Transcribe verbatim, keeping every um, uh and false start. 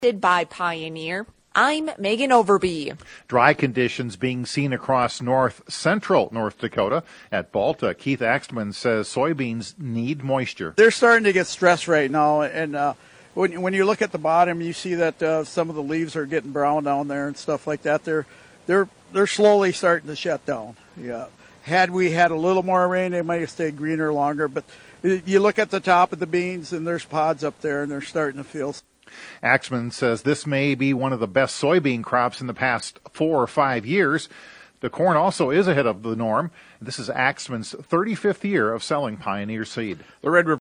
By Pioneer, I'm Megan Overby. Dry conditions being seen across north central North Dakota. At Balta, Keith Axtman says soybeans need moisture. They're starting to get stressed right now, and uh, when when you look at the bottom, you see that uh, some of the leaves are getting brown down there and stuff like that. They're they're they're slowly starting to shut down. Yeah, had we had a little more rain, they might have stayed greener longer. But you look at the top of the beans, and there's pods up there, and they're starting to feel. Axman says this may be one of the best soybean crops in the past four or five years. The corn also is ahead of the norm. This is Axman's thirty-fifth year of selling Pioneer seed. The Red River